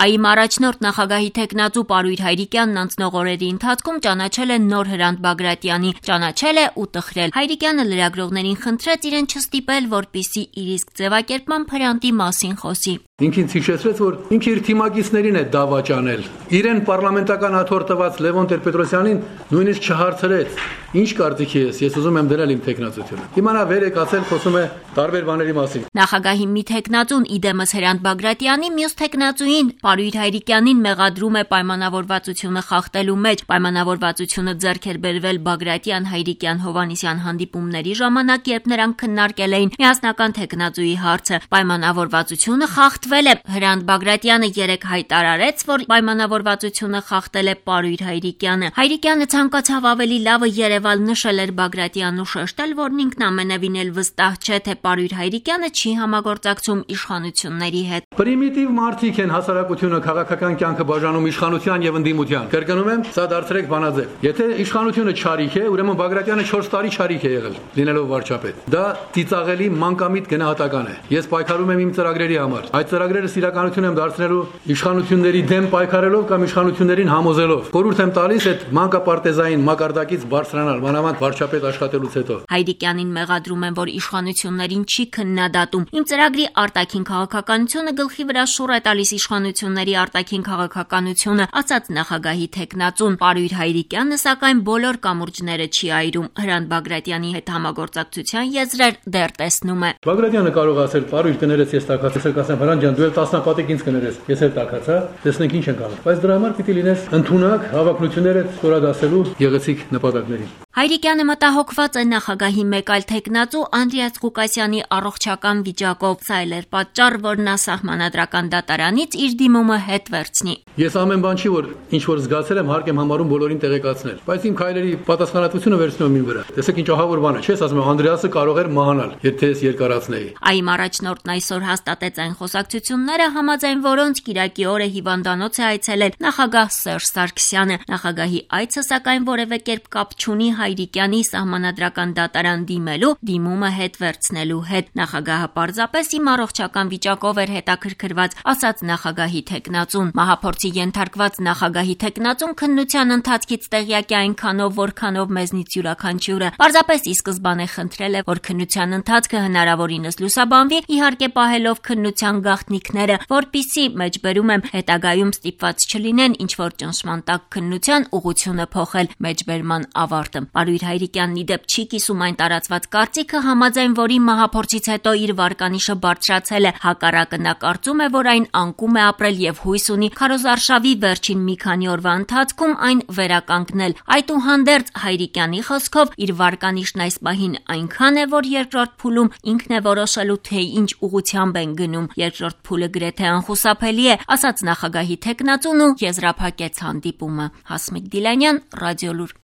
ԱԻ-ի առաջնորդ նախագահի թեկնածու Պարույր Հայրիկյանն անցնող օրերի ընթացքում ճանաչել է նոր Հրանտ Բագրատյանի, ճանաչել է ու տխրել։ Հայրիկյանը լրագրողներին խնդրեց իրեն չստիպել, որպեսզի իր իսկ ձևակերպմամբ Հրանտի մասին խոսի։ Ինքին հիշեցրեց, որ ինքը իր թիմակիցներին է դավաճանել։ Իրեն պարլամենտական աթոռ տված Լևոն Տեր-Պետրոսյանին նույնիսկ չհարցրեց. Ինչ կարծիքի ես, ես ուզում եմ դնել իմ թեկնածությունը։ Հիմա նա վեր է կացել, խոսում է տարբեր բաների մասին։ Նախագահի մի թեկնածուն իդեմս Հրանտ Բագրատյանի, մյուս թեկնածուին Պարույր Հայրիկյանին մեղադրում է պայմանավորվածությունը խախտելու մեջ։ Պայմանավորվածությունը ձեռք էր բերվել Բագրատյան-Հայրիկյան Հովհաննիսյան հանդիպումների ժամանակ, երբ նրանք քննարկել էին միասնական թեկնածուի հարցը։ Պայմանավորվածությունը խախտվել է։ Հրանտ Բագրատյանը երեկ հայտարարեց, որ պայմանավորվածությունը խախտել է Պարույր Հայրիկյանը։ Հայրիկյանը ցանկացավ ավելի լավը Երևալ նշել էր Բագրատյանն ու շեշտել, որ ինքն ամենևին էլ վստահ չէ, թե Պարույր Հայրիկյանը չի համագործակցում իշխանությունների հետ։ Պրիմիտիվ մարդիկ են հասարակությունը քաղաքական կյանքը բաժանում իշխանության եւ ընդդիմության։ Կրկնում եմ, սա դարձրեք բանաձև։ Եթե իշխանությունը չարիք է, ուրեմն Բագրատյանը 4 տարի չարիք է եղել, լինելով վարչապետ։ Դա ծիծաղելի մանկամիտ գնահատական է։ Ես պայքարում եմ իմ ծրագրերի համար։ Այդ ծրագրերը իրականություն եմ դարձնելու իշխանությունների դեմ պայքարելով կամ իշխանություններին համոզելով։ Խորհուրդ եմ տալիս այդ մանկապարտեզային մակարդակից բարձրանալ, մանավանդ վարչապետ աշխատելուց հետո։ Հայրիկյանին մեղադրում են, որ իշխանություններին չի քննադատում։ Իմ ծրագրի արտաքին քաղաքականությունը գլխի վրա շուռ է տալիս իշխանությունների արտաքին քաղաքականությունը, ասաց նախագահի թեկնածուն։ Պարույր Հայրիկյանը սակայն բոլոր կամուրջները չի այրում։ Հրանտ Բագրատյանի հետ համագործակցության եզրեր դեռ տեսնում է։ Բագրատյանը կարող է ասել, Պարույր կներես, ես տակած եմ, ասեմ, Հրանտ ջան, դու էլ տասնապատիկ ինձ կներես, ես էլ տակացա, տեսնենք ինչ ենք անում։ Բայց դրա համար պիտի լինես ընդունակ հավակնությունները ստորադասելու գեղեցիկ նպատակներին։ Հայրիկյանը մտահոգված է նախագահի մեկ այլ թեկնածու Անդրեաս Ղուկասյանի առողջական վիճակով։ Սա էլ էր պատճառ, որ նա սահմանադրական դատարանից իր դիմումը հետ վերցնի։ Ես ամեն բան չի, որ ինչ որ զգացել եմ, հարկ եմ համարում բոլորին տեղեկացնել, բայց իմ քայլերի պատասխանատվությունը վերցնում եմ իմ վրա։ Տեսեք ինչ ահավոր բան է, չես ասում եմ Անդրեասը կարող էր մահանալ, եթե ես երկարացնեի։ ԱԻ-ի առաջնորդն այսօր հաստատեց այն խոսակցությունները, համաձայն որոնց Կիրակի օրը հիվանդանոց է այցելել նախագահ Սերժ Սարգսյանը։ Նախագահի այցը սակայն որևէ կերպ կապ չունի Հայրիկյանի սահմանադրական դատարան դիմելու, դիմումը հետ վերցնելու հետ։ Նախագահը պարզապես իմ առողջական վիճակով էր հետաքրքրված, ասաց նախագահի թեկնածուն։ Մահափորձի ենթարկված նախագահի թեկնածուն քննության ընթացքից տեղյակ է այնքանով, որքանով մեզնից յուրաքանչյուրը։ Պարզապես ի սկզբանե խնդրել է, որ քննության ընթացքը հնարավորինս լուսաբանվի, իհարկե պահելով քննության գաղտնիքները, որպիսի մեջբերում եմ հետագայում ստիպված չլինեն ինչ որ ճնշման տակ քննության ուղղությունը փոխել, մեջբերման ավարտը։ Պարույր Հայրիկյանն ի դեպ չի կիսում այն տարածված կարծիքը, համաձայն որի մահափորձից հետո իր վարկանիշը բարձրացել է։ Հակառակը նա կարծում է, որ այն անկում է ապրել եւ հույս ունի քարոզարշավի վերջին մի քանի օրվա ընթացքում այն վերականգնել։ Այդուհանդերձ Հայրիկյանի խոսքով իր վարկանիշն այս պահին այնքան է, որ երկրորդ փուլում ինքն է որոշելու, թե ինչ ուղղությամբ են գնում։ Երկրորդ փուլը գրեթե անխուսափելի է, ասաց նախագահի թեկնածուն ու եզրափակեց հանդիպումը։ Հասմիկ Դիլանյան, Ռադիոլուր։